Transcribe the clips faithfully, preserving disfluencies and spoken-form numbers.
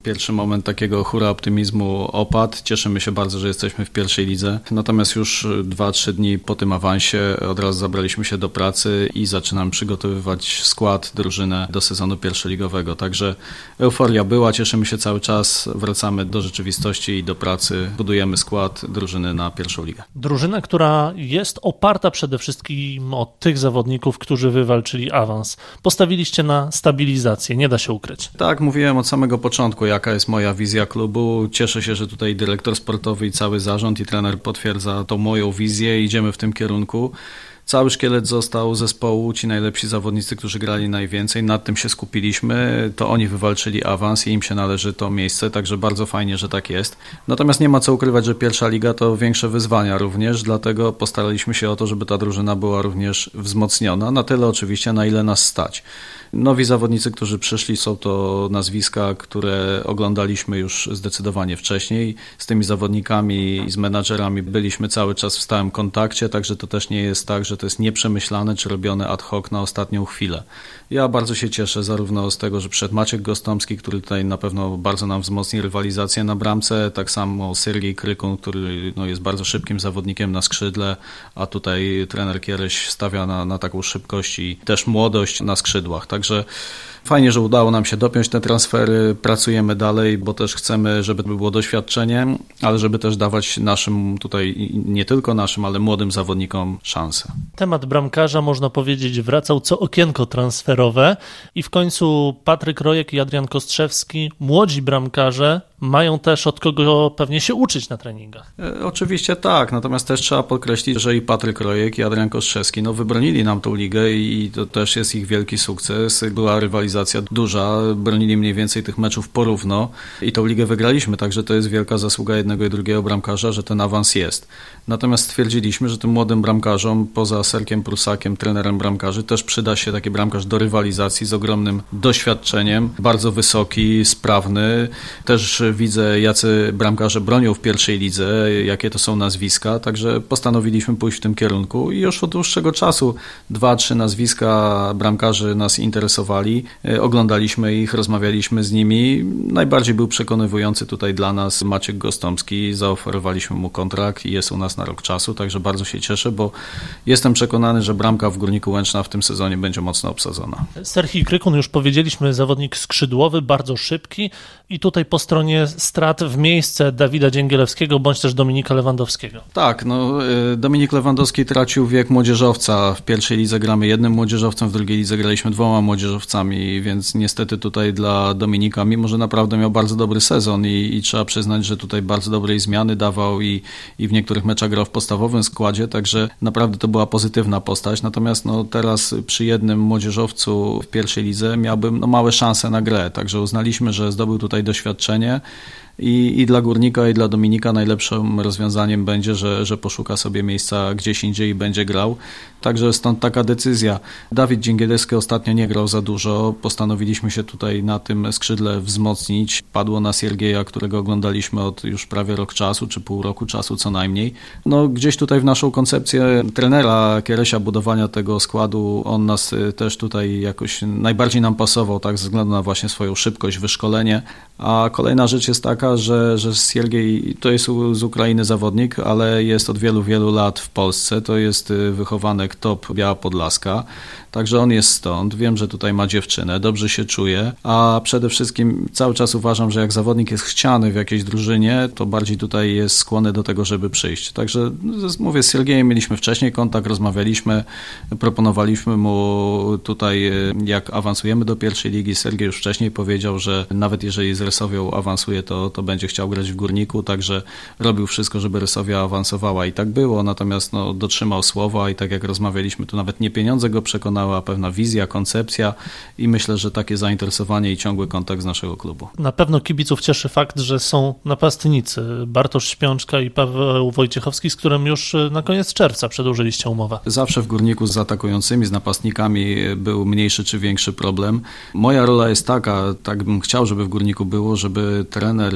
Pierwszy moment takiego hura optymizmu opadł. Cieszymy się bardzo, że jesteśmy w pierwszej lidze. Natomiast już dwa trzy dni po tym awansie od razu zabraliśmy się do pracy i zaczynamy przygotowywać skład, drużynę do sezonu pierwszoligowego. Także euforia była, cieszymy się cały czas, wracamy do rzeczywistości i do pracy. Budujemy skład drużyny na pierwszą ligę. Drużyna, która jest oparta przede wszystkim od tych zawodników, którzy wywalczyli awans. Postawiliście na stabilizację, nie da się ukryć. Tak, mówiłem od samego początku, jaka jest moja wizja klubu. Cieszę się, że tutaj dyrektor sportowy i cały zarząd i trener potwierdza tą moją wizję. Idziemy w tym kierunku. Cały szkielet został zespołu, ci najlepsi zawodnicy, którzy grali najwięcej. Nad tym się skupiliśmy. To oni wywalczyli awans i im się należy to miejsce, także bardzo fajnie, że tak jest. Natomiast nie ma co ukrywać, że pierwsza liga to większe wyzwania również, dlatego postaraliśmy się o to, żeby ta drużyna była również wzmocniona. Na tyle oczywiście, na ile nas stać. Nowi zawodnicy, którzy przyszli, są to nazwiska, które oglądaliśmy już zdecydowanie wcześniej. Z tymi zawodnikami i z menadżerami byliśmy cały czas w stałym kontakcie, także to też nie jest tak, że to jest nieprzemyślane czy robione ad hoc na ostatnią chwilę. Ja bardzo się cieszę zarówno z tego, że przyszedł Maciek Gostomski, który tutaj na pewno bardzo nam wzmocni rywalizację na bramce, tak samo Sergiej Krykun, który no, jest bardzo szybkim zawodnikiem na skrzydle, a tutaj trener Kiereś stawia na, na taką szybkość i też młodość na skrzydłach. Także fajnie, że udało nam się dopiąć te transfery, pracujemy dalej, bo też chcemy, żeby to było doświadczenie, ale żeby też dawać naszym tutaj, nie tylko naszym, ale młodym zawodnikom szansę. Temat bramkarza, można powiedzieć, wracał co okienko transferowe i w końcu Patryk Rojek i Adrian Kostrzewski, młodzi bramkarze, mają też od kogo pewnie się uczyć na treningach. E, oczywiście tak, natomiast też trzeba podkreślić, że i Patryk Rojek i Adrian Kostrzewski no, wybronili nam tą ligę i to też jest ich wielki sukces. Była rywalizacja duża, bronili mniej więcej tych meczów porówno i tą ligę wygraliśmy, także to jest wielka zasługa jednego i drugiego bramkarza, że ten awans jest. Natomiast stwierdziliśmy, że tym młodym bramkarzom, poza Serkiem Prusakiem, trenerem bramkarzy, też przyda się taki bramkarz do rywalizacji z ogromnym doświadczeniem, bardzo wysoki, sprawny. Też widzę, jacy bramkarze bronią w pierwszej lidze, jakie to są nazwiska, także postanowiliśmy pójść w tym kierunku i już od dłuższego czasu dwa, trzy nazwiska bramkarzy nas interesowali, oglądaliśmy ich, rozmawialiśmy z nimi. Najbardziej był przekonywujący tutaj dla nas Maciek Gostomski, zaoferowaliśmy mu kontrakt i jest u nas na rok czasu, także bardzo się cieszę, bo jestem przekonany, że bramka w Górniku Łęczna w tym sezonie będzie mocno obsadzona. Serhii Krykun, już powiedzieliśmy, zawodnik skrzydłowy, bardzo szybki i tutaj po stronie strat w miejsce Dawida Dzięgielewskiego bądź też Dominika Lewandowskiego. Tak, no Dominik Lewandowski tracił wiek młodzieżowca. W pierwszej lidze gramy jednym młodzieżowcem, w drugiej lidze graliśmy dwoma młodzieżowcami, więc niestety tutaj dla Dominika, mimo że naprawdę miał bardzo dobry sezon i, i trzeba przyznać, że tutaj bardzo dobrej zmiany dawał i, i w niektórych meczach grał w podstawowym składzie, także naprawdę to była pozytywna postać. Natomiast no, teraz przy jednym młodzieżowcu w pierwszej lidze miałbym no, małe szanse na grę, także uznaliśmy, że zdobył tutaj doświadczenie. I, I dla Górnika, i dla Dominika najlepszym rozwiązaniem będzie, że, że poszuka sobie miejsca gdzieś indziej i będzie grał. Także stąd taka decyzja. Dawid Dzięgielewski ostatnio nie grał za dużo. Postanowiliśmy się tutaj na tym skrzydle wzmocnić. Padło na Siergieja, którego oglądaliśmy od już prawie rok czasu, czy pół roku czasu co najmniej. No gdzieś tutaj w naszą koncepcję trenera Kieresia budowania tego składu, on nas też tutaj jakoś najbardziej nam pasował, tak, ze względu na właśnie swoją szybkość, wyszkolenie. A kolejna rzecz jest taka, że, że Siergiej to jest z Ukrainy zawodnik, ale jest od wielu, wielu lat w Polsce. To jest wychowanek Top Biała Podlaska. Także on jest stąd. Wiem, że tutaj ma dziewczynę, dobrze się czuje, a przede wszystkim cały czas uważam, że jak zawodnik jest chciany w jakiejś drużynie, to bardziej tutaj jest skłonny do tego, żeby przyjść. Także mówię, z Siergiejem mieliśmy wcześniej kontakt, rozmawialiśmy, proponowaliśmy mu tutaj, jak awansujemy do pierwszej ligi. Sergiej już wcześniej powiedział, że nawet jeżeli z Resowią awansuje, to, to będzie chciał grać w Górniku, także robił wszystko, żeby Resowia awansowała i tak było, natomiast no, dotrzymał słowa i tak jak rozmawialiśmy, to nawet nie pieniądze go przekonały, a pewna wizja, koncepcja i myślę, że takie zainteresowanie i ciągły kontakt z naszego klubu. Na pewno kibiców cieszy fakt, że są napastnicy Bartosz Śpiączka i Paweł Wojciechowski, z którym już na koniec czerwca przedłużyliście umowę. Zawsze w Górniku z atakującymi, z napastnikami był mniejszy czy większy problem. Moja rola jest taka, tak bym chciał, żeby w Górniku było, żeby trener,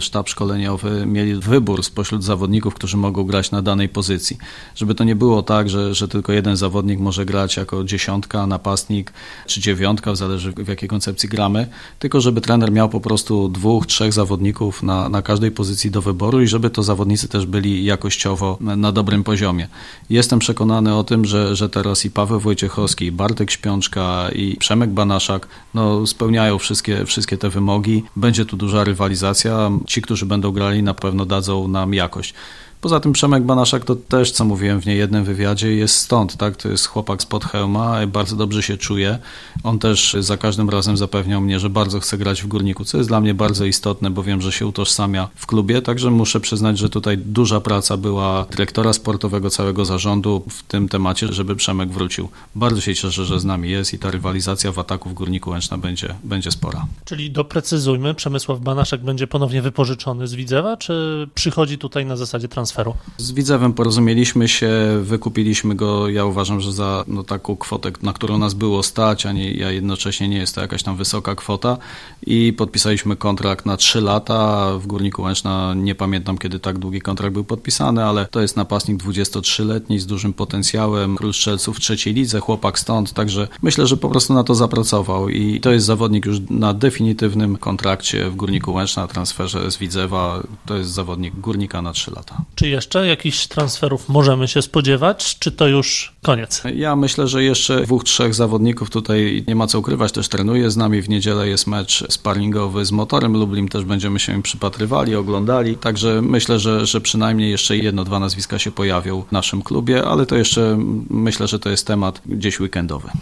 sztab szkoleniowy mieli wybór spośród zawodników, którzy mogą grać na danej pozycji. Żeby to nie było tak, że, że tylko jeden zawodnik może grać jako dziesiątka, napastnik czy dziewiątka, zależy w jakiej koncepcji gramy, tylko żeby trener miał po prostu dwóch, trzech zawodników na, na każdej pozycji do wyboru i żeby to zawodnicy też byli jakościowo na dobrym poziomie. Jestem przekonany o tym, że, że teraz i Paweł Wojciechowski, i Bartek Śpiączka, i Przemek Banaszak no, spełniają wszystkie, wszystkie te wymogi. Będzie tu duża rywalizacja. Ci, którzy będą grali, na pewno dadzą nam jakość. Poza tym Przemek Banaszak to też, co mówiłem w niejednym wywiadzie, jest stąd, tak? To jest chłopak spod Chełma, bardzo dobrze się czuje. On też za każdym razem zapewniał mnie, że bardzo chce grać w Górniku, co jest dla mnie bardzo istotne, bo wiem, że się utożsamia w klubie, także muszę przyznać, że tutaj duża praca była dyrektora sportowego, całego zarządu w tym temacie, żeby Przemek wrócił. Bardzo się cieszę, że z nami jest i ta rywalizacja w ataku w Górniku Łęczna będzie, będzie spora. Czyli doprecyzujmy, Przemysław Banaszak będzie ponownie wypożyczony z Widzewa, czy przychodzi tutaj na zasadzie transferu? Z Widzewem porozumieliśmy się, wykupiliśmy go, ja uważam, że za no, taką kwotę, na którą nas było stać, a, nie, a jednocześnie nie jest to jakaś tam wysoka kwota i podpisaliśmy kontrakt na trzy lata. W Górniku Łęczna nie pamiętam, kiedy tak długi kontrakt był podpisany, ale to jest napastnik dwudziestotrzyletni z dużym potencjałem, król strzelców w trzeciej lidze, chłopak stąd, także myślę, że po prostu na to zapracował i to jest zawodnik już na definitywnym kontrakcie w Górniku Łęczna, na transferze z Widzewa, to jest zawodnik Górnika na trzy lata. Czy jeszcze jakichś transferów możemy się spodziewać, czy to już koniec? Ja myślę, że jeszcze dwóch, trzech zawodników tutaj nie ma co ukrywać, też trenuje z nami. W niedzielę jest mecz sparingowy z Motorem Lublin, też będziemy się im przypatrywali, oglądali, także myślę, że, że przynajmniej jeszcze jedno, dwa nazwiska się pojawią w naszym klubie, ale to jeszcze myślę, że to jest temat gdzieś weekendowy.